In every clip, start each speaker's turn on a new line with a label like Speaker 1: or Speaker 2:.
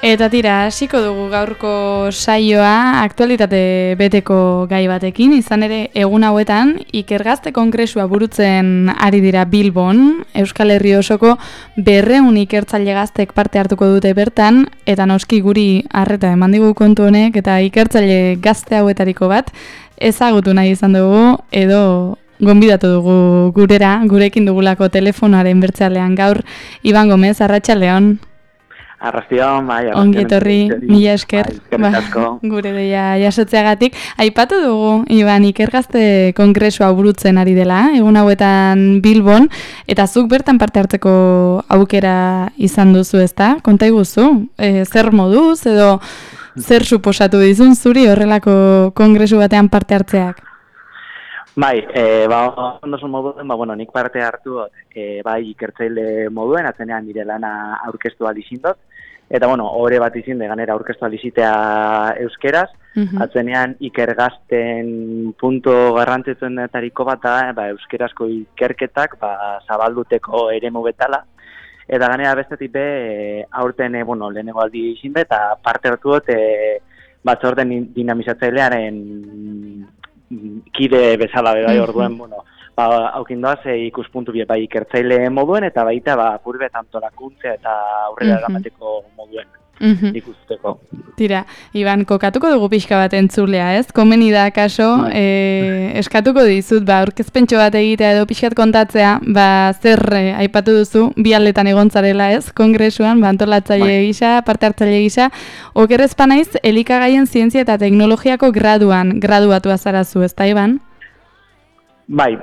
Speaker 1: Eta tira, hasiko dugu gaurko saioa aktualitate beteko gai batekin, izan ere egun hauetan Ikergazte Kongresua burutzen ari dira Bilbon, Euskal Herri osoko 200 ikertzaile gaztek parte hartuko dute bertan, eta noski guri arreta eman digu kontu honek, eta ikertzaile gazte hauetariko bat ezagutu nahi izan dugu, edo gonbidatu dugu gurera, gurekin dugulako telefonoaren bertzalean gaur, Iban Gomez, arratsaldeon.
Speaker 2: Arrastion, bai,
Speaker 1: ongi etorri, mila esker, gure deia jasotzeagatik. Aipatu dugu, Iban, Ikergazte Kongresua burutzen ari dela, egun hauetan Bilbon, eta zuk bertan parte hartzeko aukera izan duzu, ezta? Konta iguzu, zer moduz, edo zer suposatu dizun zuri horrelako kongresu batean parte hartzeak?
Speaker 2: Bai, ondosun moduen, nik parte hartu, bai, ikertzaile moduen, atzenean nire lana aurkeztu aldizindot, eta, hore bat izin de ganera aurkeztu aldizitea euskeraz, atzenean ikergazten punto garrantzitsuenetariko bat da, euskerazko ikerketak, zabalduteko eremu betala, eta ganera bestetik be, aurten, lehenengo aldi izin de, eta parte hartu dut, batzorden dinamizatzailearen kide bezala bai orduen, haukindoaz ikuspuntu bai ikertzaile moduen eta baita purbet antolakuntza eta aurrera eramateko moduen ikusteko.
Speaker 1: Tira, Iban, kokatuko dugu pixka bat entzulea, ez? Komeni da, kaso, eskatuko dizut, aurkezpentxo bat egitea edo pixkat kontatzea, zer aipatu duzu, bi aldetan egontzarela, ez? Kongresuan, antolatzaile gisa, parte hartzaile gisa, okerrezpa naiz, elikagaien zientzia eta teknologiako graduatu azarazu, ez da, Iban?
Speaker 2: Bai,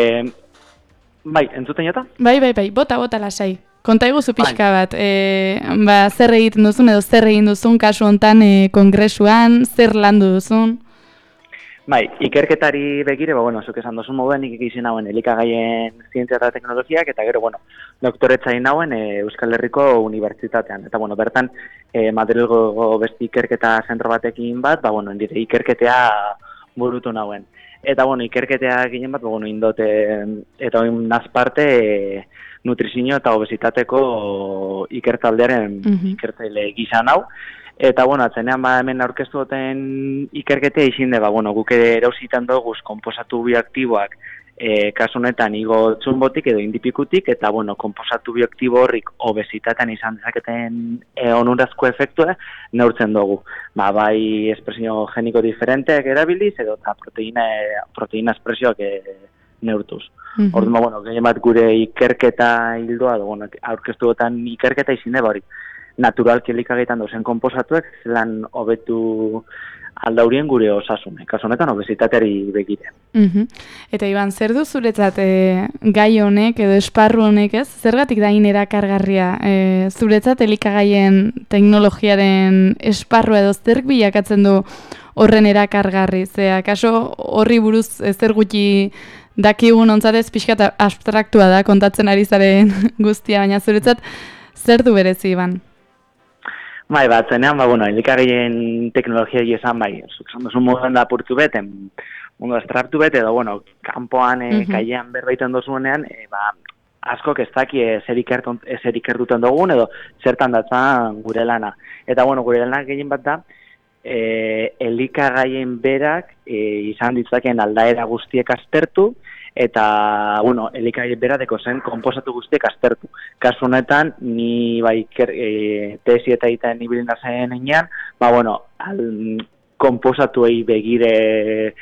Speaker 2: entzuten jota?
Speaker 1: Bai, bota lasai. Konta iguzu pixka bat, zer egiten duzun edo zer egin duzun kasu hontan kongresuan, zer landu duzun?
Speaker 2: Bai, ikerketari begire, zuk esan duzun moduen nik ikizien hauen elikagaien zientzia eta teknologiak, eta gero, doktoretzain hauen Euskal Herriko Unibertsitatean. Eta, bertan, Madrilgo beste ikerketa zentro batekin bat, nire ikerketea burutu nauen. Eta, ikerketea ginen bat, indote, eta oin nazparte, nutrizio eta obesitateko ikertaldearen ikertzaile gisa nau. Eta, atzenean hemen aurkeztu duten ikerketea izin de, guk erausitan doguz konposatu bioaktiboak kasu honetan igo txunbotik edo indipikutik, eta, konposatu bioaktibo horrik obesitatean izan dezaketen onurazko efektua neurtzen dugu. Bai espresio geniko diferenteak erabiliz, edo eta proteína espresioak neurtuz. Orduan, gehien bat gure ikerketa hildoa, aurkeztu dutan ikerketa izin de, naturalki elikagaitan dozen konposatuek zelan hobetu aldaurien gure osasune, kasu honetan obesitateari begire.
Speaker 1: Eta Iban, zer du zuretzat gai honek edo esparru honek, ez? Zergatik da erakargarria? Zuretzat elikagaien teknologiaren esparru edo zer bilakatzen du horren erakargarri? Kaso horri buruz zer gutxi dakigun ontzatez pixkat abstraktua da kontatzen ari zaren guztia, baina zuretzat zer du berezi, Iban?
Speaker 2: Bai, batzenean, elikagaien teknologia esan zuk esan duzun moduan da apurtu bet, mundu estraptu bet, edo, kanpoan, kailean berbaiten dozuenean, askok ez daki zer ikertuten dugun, edo zertan datzan gure lana. Eta, gure lana gehien bat da, elikagaien berak izan ditzaken aldaera guztiek aztertu, eta, elikagai beradeko zen konposatu guztiek aztertu. Kasu honetan, ni tesi eta egiten ibilina zen enean, konposatuei begire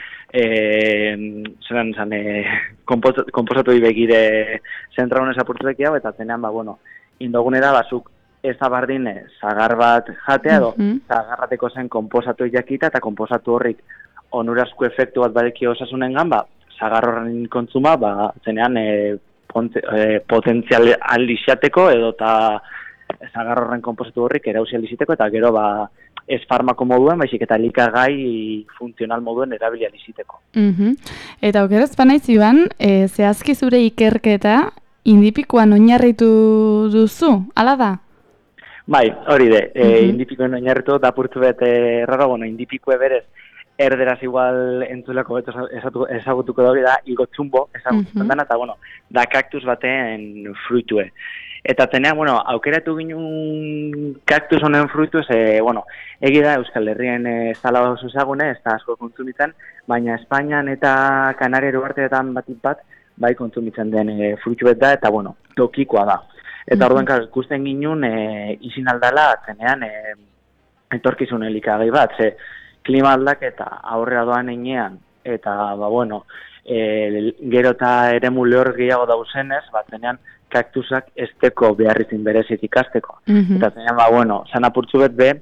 Speaker 2: konposatuei begire zentraunez apurtuek jau, eta zenean, indogunera, zuk ez abardin zagar bat jatea edo, zagarrateko zen konposatu jakita eta konposatu horrik onurazko efektu bat badeki osasunengan, zagar horren kontzuma, zenean potentzial aldizateko edo eta zagar horren konposatu horrik erauzi aldizateko eta gero ez farmako moduen, baizik eta elikagai funtzional moduen erabili aldizateko.
Speaker 1: Eta okeraz banaiz, Iban, zehazki zure ikerketa indipikoan oinarritu duzu, ala da?
Speaker 2: Bai, hori de, indipikoen oinarritu da purtu bete erraro, indipikoe berez, erderaz igual entzuleko beto ezagutuko da hori da, igo txumbo ezagutuko dena, eta da kaktus baten fruitue. Eta zenean, aukeratu ginen kaktus honen fruituz, egi da Euskal Herrien ez dala oso ezagune, ez da asko kontsumitzen, baina Espainian eta Kanariero arteetan batik bat, bai kontsumitzen den fruitu bet da, eta tokikoa da. Eta orduan, ikusten ginen, izin aldala, zenean, etorkizun elikagai bat, ze klima aldaketa aurrera doan enean, eta, gero eta eremu lehor gehiago dauzenez, zenean, kaktusak esteko beharrizin berezit ikasteko. Eta zenean, zan apurtzu bet be,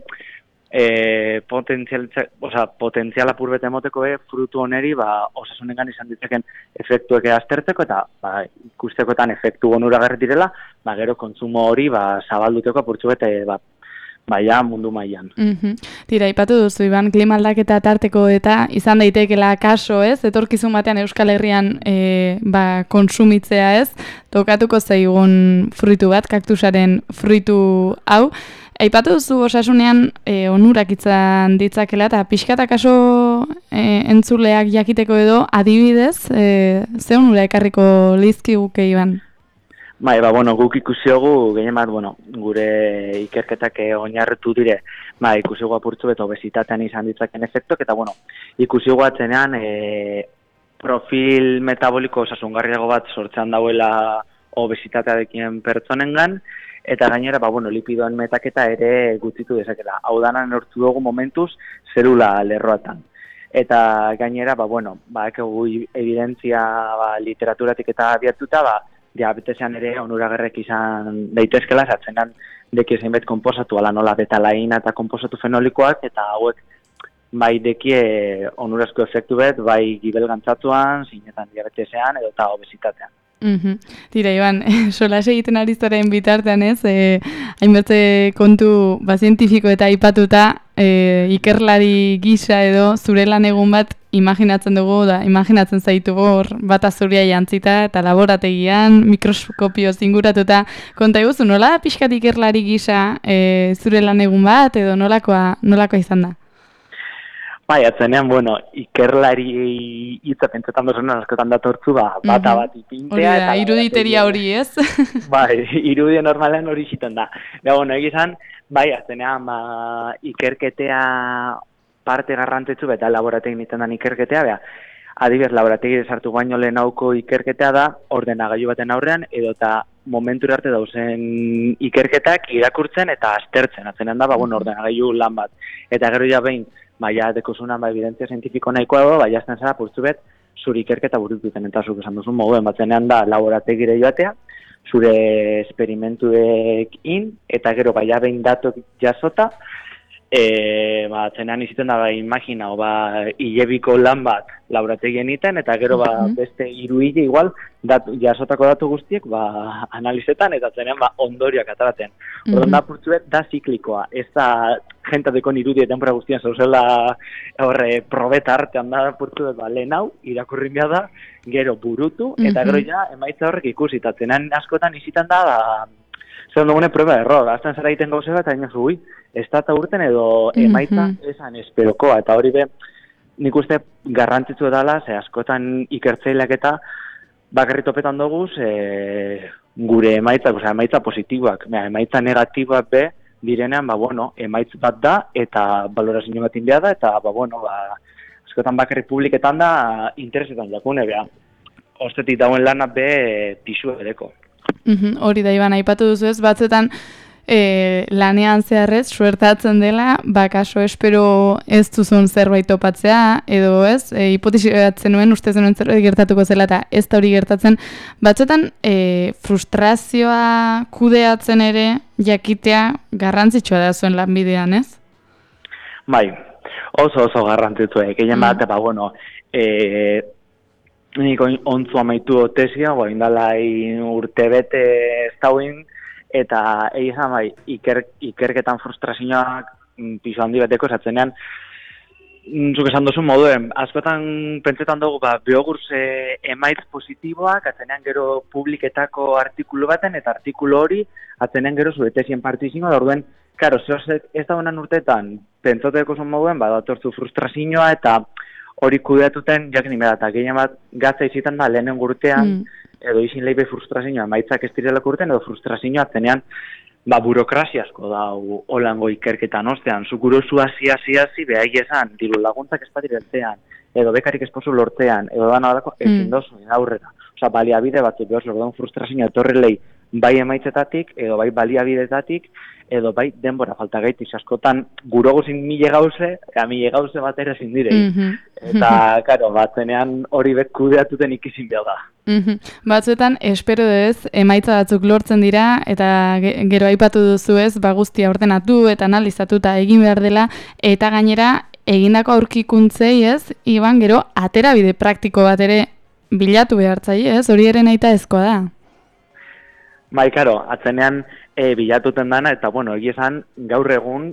Speaker 2: potentzial apur bet emoteko frutu oneri, osasunengan izan ditzeken efektuek aztertzeko, eta ikustekoetan efektu onuragarri direla, gero kontsumo hori zabalduteko apurtzu bet, mundu mailan.
Speaker 1: Tira, ipatu duzu, Iban, klima aldaketa tarteko eta izan daitekela kaso, ez? Etorkizun batean Euskal Herrian konsumitzea, ez? Tokatuko zaigun fruitu bat, kaktusaren fruitu hau. Aipatu duzu osasunean onurak izan ditzakela, eta pixkata kaso entzuleak jakiteko edo, adibidez, ze onura ekarriko lizkiguke, Iban?
Speaker 2: Guk ikusiogu, gehien bat, gure ikerketak oinarritu dire, ikusiogu apurtzu eta obesitatean izan ditzaken efektok, eta ikusiogu atzenean profil metaboliko osasungarriago bat sortzean dauela obesitatearekin pertsonengan, eta gainera, lipidoen metaketa ere gutxitu dezakela. Hau danan nortu dugu momentuz, zelula lerroatan. Eta gainera, evidentzia literaturatik eta abiatuta, diabetesean ere onuragarrek izan daitezkela, zatzenan deki zeinbait konposatu, ala nola betalaina eta konposatu fenolikoak, eta hauek dekie onurazko efektu bet, gibel gantzatuan, zinetan diabetesean edo eta obesitatean.
Speaker 1: Tira, Iban, solas egiten ari zaren bitartean ez, hainbertze kontu zientifiko eta aipatuta, ikerlari gisa edo zure lan egun bat imaginatzen dugu, imaginatzen zaitugu hor bat azuria jantzita eta laborategian, mikroskopio zinguratuta, konta eguzu, nola pixkat ikerlari gisa zure lan egun bat edo nolakoa izan da?
Speaker 2: Atzenean, ikerlari hitza pentsetan dozunan askotan datortzu, bata bat ipintea.
Speaker 1: Hori da, iruditeria hori, ez?
Speaker 2: Irudien normalean hori ziten da. Egizan, atzenean, ikerketea parte garrantzitsu, eta laborategi nintzen den ikerketea, adibidez, laborategi sartu baino lehenauko ikerketea da, ordenagailu baten aurrean, edo eta momentu arte dauzen ikerketak irakurtzen eta aztertzen. Atzenean da, ordenagailu lan bat. Eta gero ja behin, dekozunan evidentzia zientifiko nahikoa dago, jazten zara purtzu bet, zure ikerketa burututen, eta zuk esan duzun moduen, batzenean da laborategire joatea, zure esperimentuekin, eta gero behin datok jasota, zenean iziten da imagina, hilebiko lan bat laborategien iten, eta gero beste hiruile igual jasotako datu guztiek analizetan, eta zenean ondorioak ataraten. Orduan da purtzuet da ziklikoa, ez da jentateko nirudi etenpora guztian zauzela probeta artean da purtzuet lehen hau, irakurrin behar da, gero burutu, eta gero ja emaitza horrek ikusi, eta zenean askotan izitan da, zer dugune prueba error, azten zara egiten gauze bat, eta ui, ez da urten edo emaitza esan esperokoa, eta hori be, nik uste garrantzitzu edala, ze askotan ikertzeileak eta bakarri topetan doguz, gure emaitza positiboak, emaitza negatiboak be, direnean, emaitz bat da, eta balorazio batin behar da, eta, askotan bakarri publiketan da, interesetan jakune, ostetik dauen lanak be, pisu edeko.
Speaker 1: Hori da, Iban, aipatu duzu ez, batzetan lanean zeharrez, suertatzen dela, kaso espero ez duzun zerbait topatzea, edo ez, hipotesiatzen nuen, uste zenuen zerbait gertatuko zela, eta ez da hori gertatzen, batzetan frustrazioa kudeatzen ere, jakitea garrantzitsua da zuen lanbidean, ez?
Speaker 2: Oso garrantzitsua, egin bat, nik ontzu amaitu tesia, indala urte bete ez dauin, eta egizan ikerketan frustrazioak piso handi bateko esatzenean, zuk esan duzun moduen, askotan pentsetan dugu biogurz emaitz positiboak, atzenean gero publiketako artikulu baten, eta artikulu hori atzenean gero zure tesien partizioa, da orduen, karo, ez da honan urtetan, pentsateko zuen moduen, datortzu frustrazioa, eta hori kudeatuten jakin imeda, eta gehien bat gatza izitan da lehenen urtean, edo izin leibe frustrazioa emaitzak ez direlako urten, edo frustrazioa zenean burokraziasko da holango ikerketan ostean, zukurozu hasi behai esan, diru laguntzak ez badireltzean, edo bekarik esposu lortzean, edo da nadako ezin dozu aurrera. Osa, baliabide bat, orduan frustrazioa etorrelei bai emaitzetatik, edo bai baliabidetatik, edo bai denbora falta gaitiz askotan guroguzin mile gauze bat ere ezin direi. Eta, karo, batzenean hori kudeatuten ikizin behar da.
Speaker 1: Batzuetan, espero dez, emaitza batzuk lortzen dira, eta gero aipatu duzu ez, guztia ordenatu eta analizatu eta egin behar dela, eta gainera, egindako aurkikuntzei ez, Iban, gero, aterabide praktiko bat ere bilatu behartzai ez, hori ere nahita ezkoa da.
Speaker 2: Bai, karo, atzenean bilatuten dana, eta, bueno, esan gaur egun,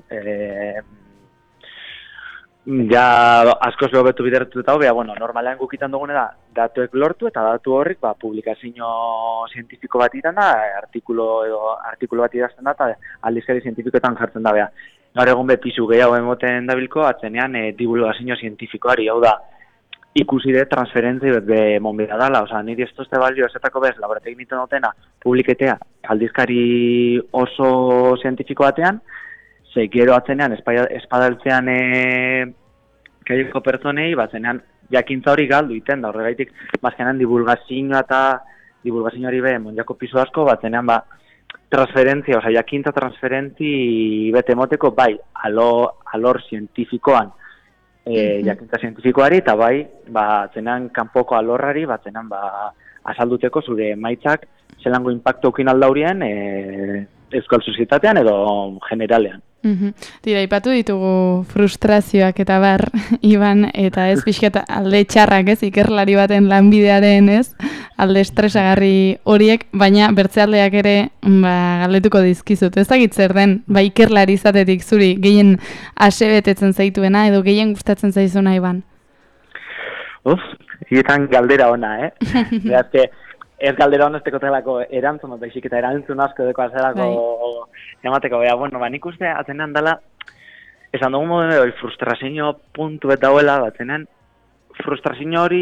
Speaker 2: ja askoz hobetu bideratu eta hobea, bueno, normalean gukitan dugune da, datuek lortu eta datu horrik, publikazio zientifiko bat itan da, artikulo bat idazten da, eta aldizkari zientifikoetan jartzen da, bea. Gaur egun pisu gehiago emoten dabilko, atzenean divulgazio zientifikoari, hau da, ikusi de transferentzi bet be monbida dala, oza, niri ez tozte balio ezetako bez, laboratek niten dutena, publiketea, aldizkari oso zientifiko batean, ze gero atzenean, espadaltzean kaieko pertsonei, batzenean jakintza hori galdu iten da, horregaitik, bazkenan divulgazioari be, monjako piso asko, batzenean, transferentzia, oza, jakintza transferentzi bete moteko, bai, alor zientifikoan, jakintza zientifikoari, eta bai, batzenean kanpoko alorrari, batzenean, azalduteko zure emaitzak, zelango impacto ukin aldaurien, euskal sozietatean edo generalean.
Speaker 1: Tira, ipatu ditugu frustrazioak eta bar, Iban, eta ez pixketa alde txarrak ez, ikerlari baten lanbidearen ez, alde estresagarri horiek, baina bertzealdeak ere galdetuko dizkizut. Ez dakit zer den, ikerlari izatetik zuri gehien asebetetzen zaituena edo gehien gustatzen zaizuna, Iban?
Speaker 2: Hietan galdera ona, Berazke, ez galdera honesteko telako erantzun, baizik eta erantzun asko deko azerako emateko. Bueno, nik uste atzenean dela, esan dugu modu frustrazio puntu eta dauela, atzenean frustrazio hori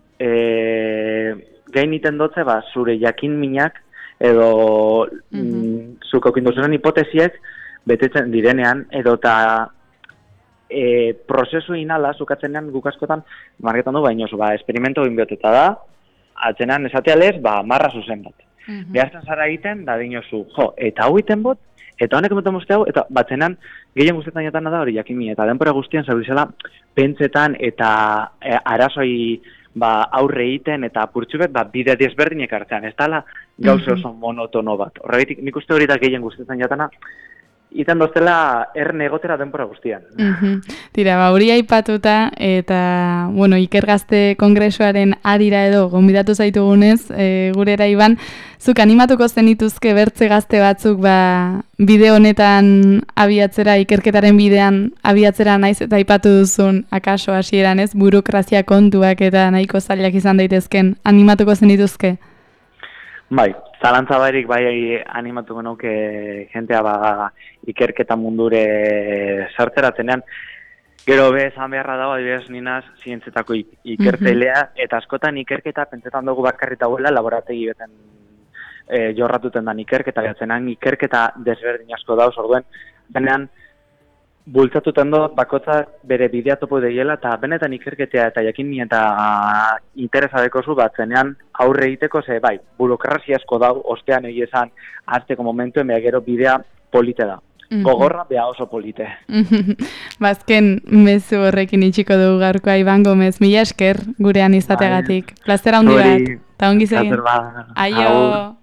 Speaker 2: gain iten dotze, zure jakin minak edo zuk aukinduzunen hipotesiek betetzen direnean, edo eta prozesu inala, zukatzenean gukaskotan, marketan du baino, esperimento inbioteta da, atzenan esatea lez, marra zuzen bat. Behazten zara egiten, da dinozu, eta hau egiten bot, eta honek emoten mozte hau, eta batzenan gehien guztetan jatana da hori jakimi, eta denpora guztian zabrizela pentsetan eta arazoi aurre egiten, eta purtsubet bide desberdinek hartzean, ez dala gauze oso monotono bat. Horregatik nik uste hori da gehien guztetan jatana, iten doztela erne egotera denpora guztian.
Speaker 1: Tira, hori aipatuta eta, bueno, Ikergazte Kongresuaren arira edo gonbidatu zaitugunez, gurera Iban, zuk animatuko zenituzke bertze gazte batzuk bide honetan abiatzera, ikerketaren bidean abiatzera naiz eta aipatu duzun, akaso hasieran ez, burokrazia kontuak eta nahiko zailak izan daitezken, animatuko zenituzke?
Speaker 2: Bai, zalantza bairik animatuko nuke jentea ikerketa mundure sartzeratzenean. Gero esan beharra dago, adibidez ninaz zientzetako ikertzailea, eta askotan ikerketa pentsetan dugu bakarrita guela laborategi beten jorratuten dan ikerketa, gatzenan ikerketa desberdin asko dauz, orduen, benean bultzatuten dut bakotzak bere bidea topo deiela, eta benetan ikerketea eta jakin eta interesadeko zu batzenean aurre egiteko, ze bai, burokrazia asko dau, ostean egia esan hartzeko momentuen, beha gero bidea polite da. Gogorra beha oso polite.
Speaker 1: Bazken mezu horrekin itxiko dugu gaurkoa, Iban Gomez, mila esker gurean izateagatik. Plazera handi bat, eta ongi zegin. Aio!